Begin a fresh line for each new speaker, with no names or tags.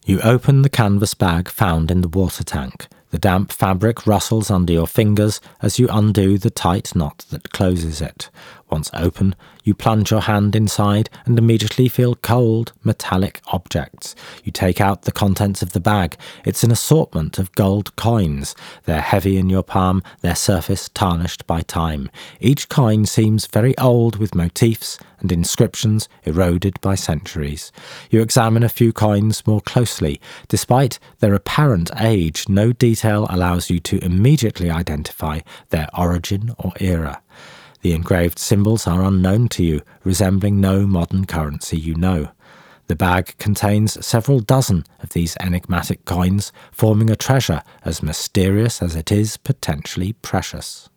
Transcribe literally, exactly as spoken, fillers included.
You open the canvas bag found in the water tank. The damp fabric rustles under your fingers as you undo the tight knot that closes it. Once open, you plunge your hand inside and immediately feel cold, metallic objects. You take out the contents of the bag. It's an assortment of gold coins. They're heavy in your palm, their surface tarnished by time. Each coin seems very old, with motifs and inscriptions eroded by centuries. You examine a few coins more closely. Despite their apparent age, no detail allows you to immediately identify their origin or era. The engraved symbols are unknown to you, resembling no modern currency you know. The bag contains several dozen of these enigmatic coins, forming a treasure as mysterious as it is potentially precious.